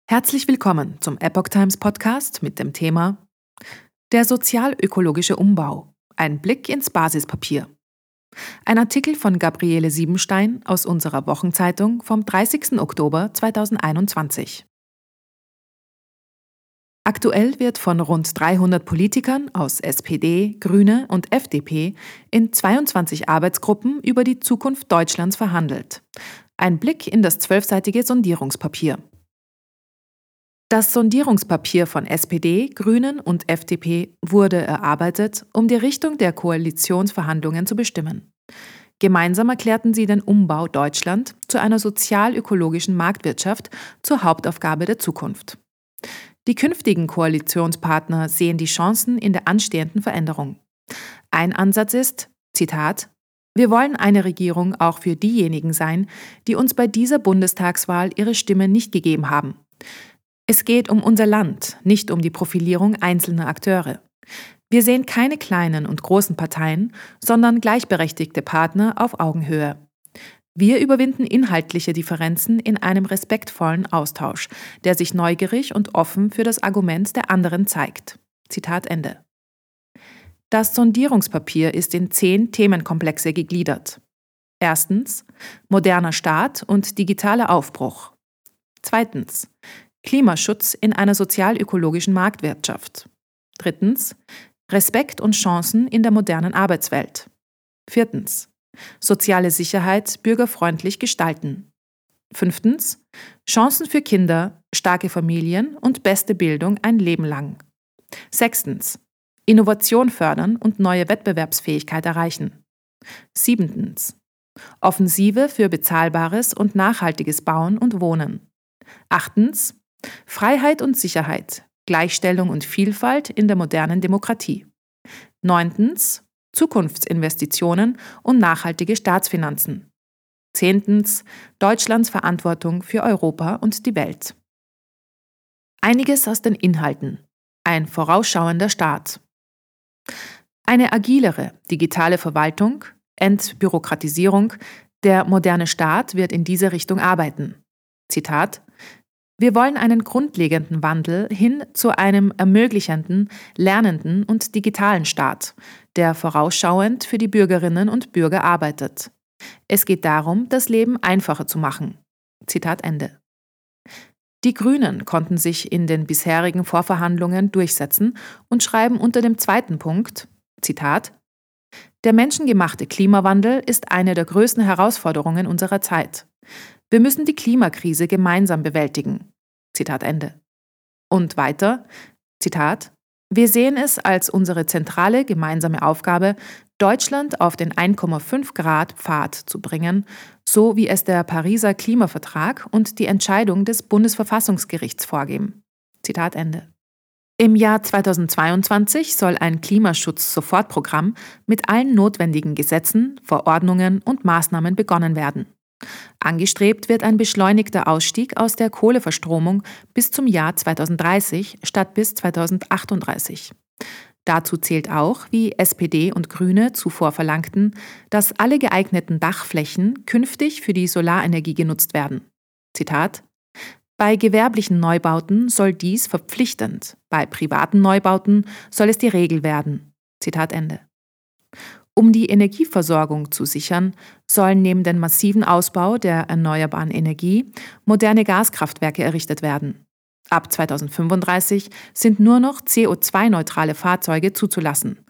Herzlich willkommen zum Epoch Times Podcast mit dem Thema Der sozial-ökologische Umbau. Ein Blick ins Basispapier. Ein Artikel von Gabriele Siebenstein aus unserer Wochenzeitung vom 30. Oktober 2021. Aktuell wird von rund 300 Politikern aus SPD, Grüne und FDP in 22 Arbeitsgruppen über die Zukunft Deutschlands verhandelt. Ein Blick in das 12-seitige Sondierungspapier. Das Sondierungspapier von SPD, Grünen und FDP wurde erarbeitet, um die Richtung der Koalitionsverhandlungen zu bestimmen. Gemeinsam erklärten sie den Umbau Deutschland zu einer sozial-ökologischen Marktwirtschaft zur Hauptaufgabe der Zukunft. Die künftigen Koalitionspartner sehen die Chancen in der anstehenden Veränderung. Ein Ansatz ist, Zitat, wir wollen eine Regierung auch für diejenigen sein, die uns bei dieser Bundestagswahl ihre Stimme nicht gegeben haben. Es geht um unser Land, nicht um die Profilierung einzelner Akteure. Wir sehen keine kleinen und großen Parteien, sondern gleichberechtigte Partner auf Augenhöhe. Wir überwinden inhaltliche Differenzen in einem respektvollen Austausch, der sich neugierig und offen für das Argument der anderen zeigt. Zitat Ende. Das Sondierungspapier ist in 10 Themenkomplexe gegliedert. Erstens, moderner Staat und digitaler Aufbruch. Zweitens, Klimaschutz in einer sozial-ökologischen Marktwirtschaft. Drittens, Respekt und Chancen in der modernen Arbeitswelt. Viertens, soziale Sicherheit bürgerfreundlich gestalten. Fünftens, Chancen für Kinder, starke Familien und beste Bildung ein Leben lang. Sechstens, Innovation fördern und neue Wettbewerbsfähigkeit erreichen. Siebtens, Offensive für bezahlbares und nachhaltiges Bauen und Wohnen. Achtens, Freiheit und Sicherheit, Gleichstellung und Vielfalt in der modernen Demokratie. Neuntens, Zukunftsinvestitionen und nachhaltige Staatsfinanzen. Zehntens, Deutschlands Verantwortung für Europa und die Welt. Einiges aus den Inhalten. Ein vorausschauender Staat. Eine agilere, digitale Verwaltung, Entbürokratisierung, der moderne Staat wird in diese Richtung arbeiten. Zitat: Wir wollen einen grundlegenden Wandel hin zu einem ermöglichenden, lernenden und digitalen Staat, der vorausschauend für die Bürgerinnen und Bürger arbeitet. Es geht darum, das Leben einfacher zu machen. Zitat Ende. Die Grünen konnten sich in den bisherigen Vorverhandlungen durchsetzen und schreiben unter dem zweiten Punkt, Zitat, der menschengemachte Klimawandel ist eine der größten Herausforderungen unserer Zeit. Wir müssen die Klimakrise gemeinsam bewältigen. Zitat Ende. Und weiter, Zitat, wir sehen es als unsere zentrale gemeinsame Aufgabe, Deutschland auf den 1,5 Grad Pfad zu bringen, so wie es der Pariser Klimavertrag und die Entscheidung des Bundesverfassungsgerichts vorgeben. Zitat Ende. Im Jahr 2022 soll ein Klimaschutz-Sofortprogramm mit allen notwendigen Gesetzen, Verordnungen und Maßnahmen begonnen werden. Angestrebt wird ein beschleunigter Ausstieg aus der Kohleverstromung bis zum Jahr 2030 statt bis 2038. Dazu zählt auch, wie SPD und Grüne zuvor verlangten, dass alle geeigneten Dachflächen künftig für die Solarenergie genutzt werden. Zitat: Bei gewerblichen Neubauten soll dies verpflichtend, bei privaten Neubauten soll es die Regel werden. Zitat Ende. Um die Energieversorgung zu sichern, sollen neben dem massiven Ausbau der erneuerbaren Energie moderne Gaskraftwerke errichtet werden. Ab 2035 sind nur noch CO2-neutrale Fahrzeuge zuzulassen.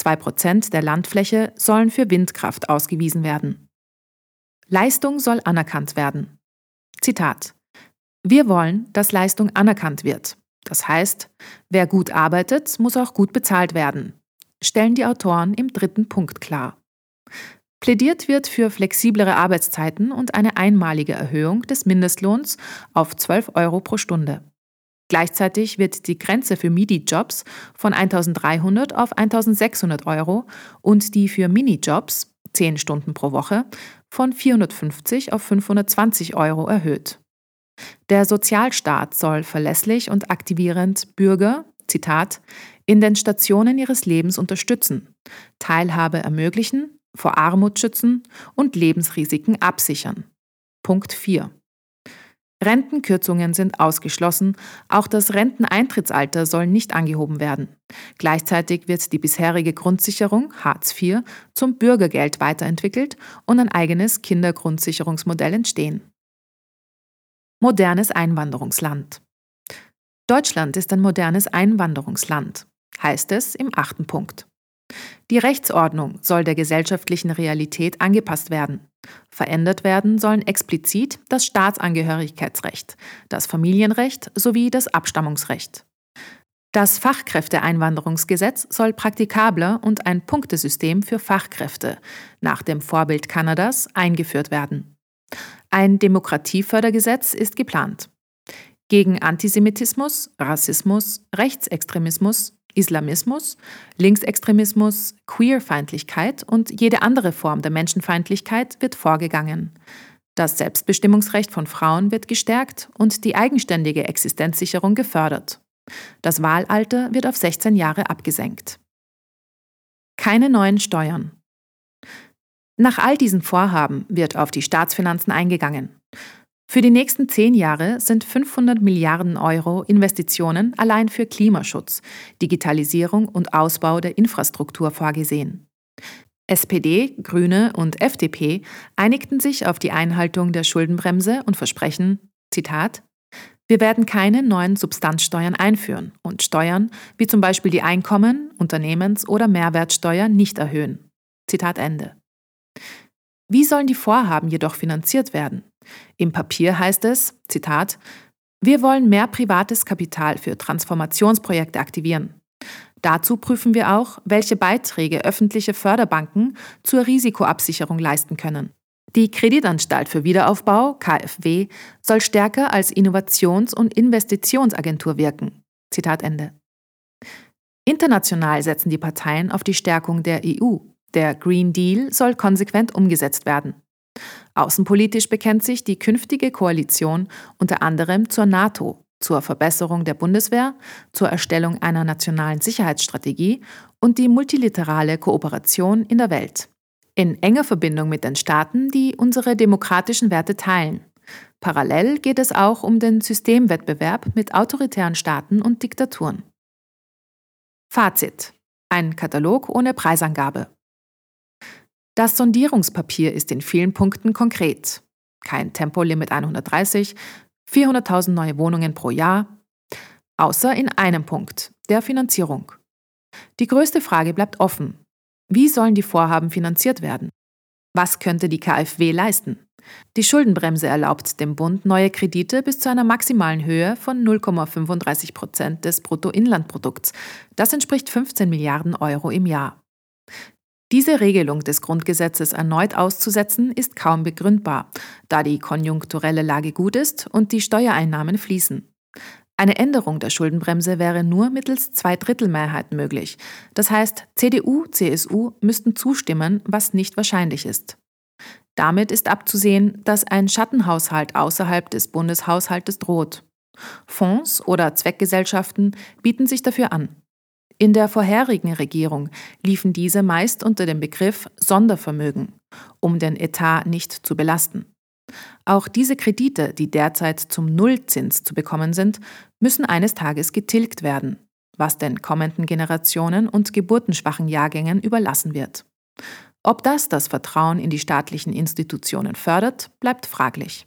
2% der Landfläche sollen für Windkraft ausgewiesen werden. Leistung soll anerkannt werden. Zitat: Wir wollen, dass Leistung anerkannt wird. Das heißt, wer gut arbeitet, muss auch gut bezahlt werden, stellen die Autoren im dritten Punkt klar. Plädiert wird für flexiblere Arbeitszeiten und eine einmalige Erhöhung des Mindestlohns auf 12 Euro pro Stunde. Gleichzeitig wird die Grenze für MIDI-Jobs von 1.300 auf 1.600 Euro und die für Minijobs, 10 Stunden pro Woche, von 450 auf 520 Euro erhöht. Der Sozialstaat soll verlässlich und aktivierend Bürger, Zitat, in den Stationen ihres Lebens unterstützen, Teilhabe ermöglichen, vor Armut schützen und Lebensrisiken absichern. Punkt 4. Rentenkürzungen sind ausgeschlossen, auch das Renteneintrittsalter soll nicht angehoben werden. Gleichzeitig wird die bisherige Grundsicherung Hartz IV zum Bürgergeld weiterentwickelt und ein eigenes Kindergrundsicherungsmodell entstehen. Modernes Einwanderungsland. Deutschland ist ein modernes Einwanderungsland, heißt es im 8. Punkt. Die Rechtsordnung soll der gesellschaftlichen Realität angepasst werden. Verändert werden sollen explizit das Staatsangehörigkeitsrecht, das Familienrecht sowie das Abstammungsrecht. Das Fachkräfteeinwanderungsgesetz soll praktikabler und ein Punktesystem für Fachkräfte nach dem Vorbild Kanadas eingeführt werden. Ein Demokratiefördergesetz ist geplant. Gegen Antisemitismus, Rassismus, Rechtsextremismus, Islamismus, Linksextremismus, Queerfeindlichkeit und jede andere Form der Menschenfeindlichkeit wird vorgegangen. Das Selbstbestimmungsrecht von Frauen wird gestärkt und die eigenständige Existenzsicherung gefördert. Das Wahlalter wird auf 16 Jahre abgesenkt. Keine neuen Steuern. Nach all diesen Vorhaben wird auf die Staatsfinanzen eingegangen. Für die nächsten 10 Jahre sind 500 Milliarden Euro Investitionen allein für Klimaschutz, Digitalisierung und Ausbau der Infrastruktur vorgesehen. SPD, Grüne und FDP einigten sich auf die Einhaltung der Schuldenbremse und versprechen, Zitat, wir werden keine neuen Substanzsteuern einführen und Steuern wie zum Beispiel die Einkommen-, Unternehmens- oder Mehrwertsteuer nicht erhöhen. Zitat Ende. Wie sollen die Vorhaben jedoch finanziert werden? Im Papier heißt es, Zitat, wir wollen mehr privates Kapital für Transformationsprojekte aktivieren. Dazu prüfen wir auch, welche Beiträge öffentliche Förderbanken zur Risikoabsicherung leisten können. Die Kreditanstalt für Wiederaufbau, KfW, soll stärker als Innovations- und Investitionsagentur wirken. Zitat Ende. International setzen die Parteien auf die Stärkung der EU. Der Green Deal soll konsequent umgesetzt werden. Außenpolitisch bekennt sich die künftige Koalition unter anderem zur NATO, zur Verbesserung der Bundeswehr, zur Erstellung einer nationalen Sicherheitsstrategie und die multilaterale Kooperation in der Welt. In enger Verbindung mit den Staaten, die unsere demokratischen Werte teilen. Parallel geht es auch um den Systemwettbewerb mit autoritären Staaten und Diktaturen. Fazit: Ein Katalog ohne Preisangabe. Das Sondierungspapier ist in vielen Punkten konkret. Kein Tempolimit 130, 400.000 neue Wohnungen pro Jahr, außer in einem Punkt, der Finanzierung. Die größte Frage bleibt offen. Wie sollen die Vorhaben finanziert werden? Was könnte die KfW leisten? Die Schuldenbremse erlaubt dem Bund neue Kredite bis zu einer maximalen Höhe von 0,35% des Bruttoinlandprodukts. Das entspricht 15 Milliarden Euro im Jahr. Diese Regelung des Grundgesetzes erneut auszusetzen, ist kaum begründbar, da die konjunkturelle Lage gut ist und die Steuereinnahmen fließen. Eine Änderung der Schuldenbremse wäre nur mittels Zweidrittelmehrheit möglich. Das heißt, CDU, CSU müssten zustimmen, was nicht wahrscheinlich ist. Damit ist abzusehen, dass ein Schattenhaushalt außerhalb des Bundeshaushaltes droht. Fonds oder Zweckgesellschaften bieten sich dafür an. In der vorherigen Regierung liefen diese meist unter dem Begriff Sondervermögen, um den Etat nicht zu belasten. Auch diese Kredite, die derzeit zum Nullzins zu bekommen sind, müssen eines Tages getilgt werden, was den kommenden Generationen und geburtenschwachen Jahrgängen überlassen wird. Ob das Vertrauen in die staatlichen Institutionen fördert, bleibt fraglich.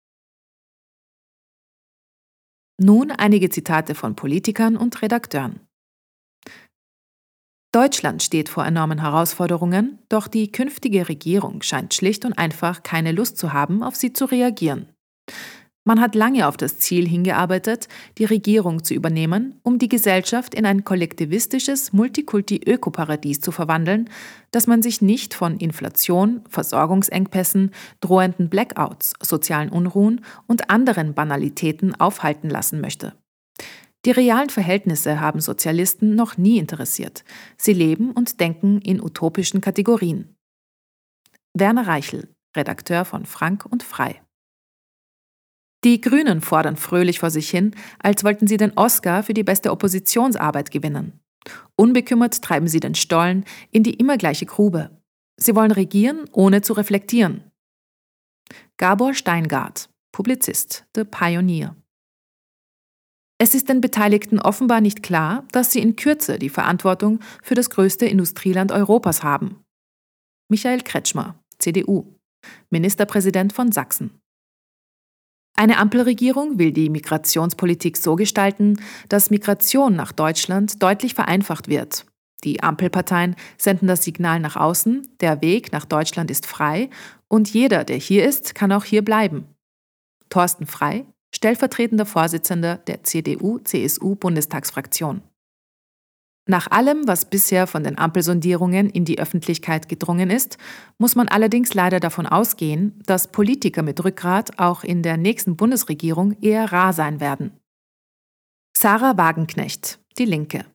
Nun einige Zitate von Politikern und Redakteuren. Deutschland steht vor enormen Herausforderungen, doch die künftige Regierung scheint schlicht und einfach keine Lust zu haben, auf sie zu reagieren. Man hat lange auf das Ziel hingearbeitet, die Regierung zu übernehmen, um die Gesellschaft in ein kollektivistisches Multikulti-Ökoparadies zu verwandeln, das man sich nicht von Inflation, Versorgungsengpässen, drohenden Blackouts, sozialen Unruhen und anderen Banalitäten aufhalten lassen möchte. Die realen Verhältnisse haben Sozialisten noch nie interessiert. Sie leben und denken in utopischen Kategorien. Werner Reichel, Redakteur von Frank und Frei. Die Grünen fordern fröhlich vor sich hin, als wollten sie den Oscar für die beste Oppositionsarbeit gewinnen. Unbekümmert treiben sie den Stollen in die immer gleiche Grube. Sie wollen regieren, ohne zu reflektieren. Gabor Steingart, Publizist, The Pioneer. Es ist den Beteiligten offenbar nicht klar, dass sie in Kürze die Verantwortung für das größte Industrieland Europas haben. Michael Kretschmer, CDU, Ministerpräsident von Sachsen. Eine Ampelregierung will die Migrationspolitik so gestalten, dass Migration nach Deutschland deutlich vereinfacht wird. Die Ampelparteien senden das Signal nach außen, der Weg nach Deutschland ist frei und jeder, der hier ist, kann auch hier bleiben. Thorsten Frey, stellvertretender Vorsitzender der CDU-CSU-Bundestagsfraktion. Nach allem, was bisher von den Ampelsondierungen in die Öffentlichkeit gedrungen ist, muss man allerdings leider davon ausgehen, dass Politiker mit Rückgrat auch in der nächsten Bundesregierung eher rar sein werden. Sarah Wagenknecht, Die Linke.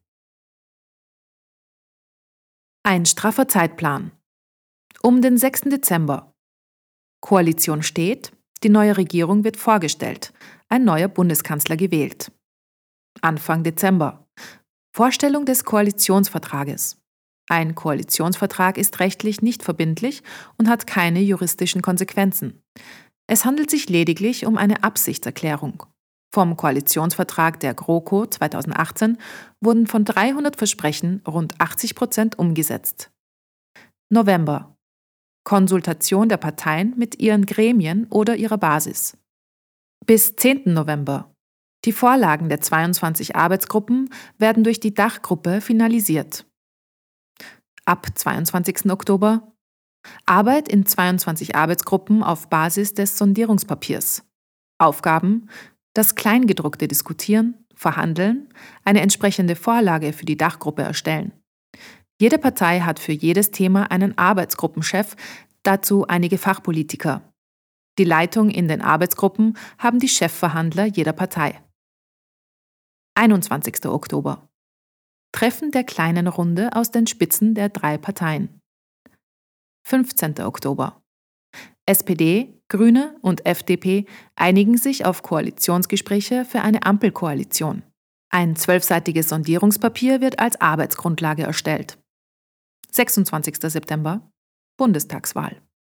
Ein straffer Zeitplan. Um den 6. Dezember. Koalition steht, die neue Regierung wird vorgestellt, ein neuer Bundeskanzler gewählt. Anfang Dezember. Vorstellung des Koalitionsvertrages. Ein Koalitionsvertrag ist rechtlich nicht verbindlich und hat keine juristischen Konsequenzen. Es handelt sich lediglich um eine Absichtserklärung. Vom Koalitionsvertrag der GroKo 2018 wurden von 300 Versprechen rund 80% umgesetzt. November. Konsultation der Parteien mit ihren Gremien oder ihrer Basis. Bis 10. November. Die Vorlagen der 22 Arbeitsgruppen werden durch die Dachgruppe finalisiert. Ab 22. Oktober. Arbeit in 22 Arbeitsgruppen auf Basis des Sondierungspapiers. Aufgaben: das Kleingedruckte diskutieren, verhandeln, eine entsprechende Vorlage für die Dachgruppe erstellen. Jede Partei hat für jedes Thema einen Arbeitsgruppenchef, dazu einige Fachpolitiker. Die Leitung in den Arbeitsgruppen haben die Chefverhandler jeder Partei. 21. Oktober. Treffen der kleinen Runde aus den Spitzen der 3 Parteien. 15. Oktober. SPD, Grüne und FDP einigen sich auf Koalitionsgespräche für eine Ampelkoalition. Ein 12-seitiges Sondierungspapier wird als Arbeitsgrundlage erstellt. 26. September. Bundestagswahl.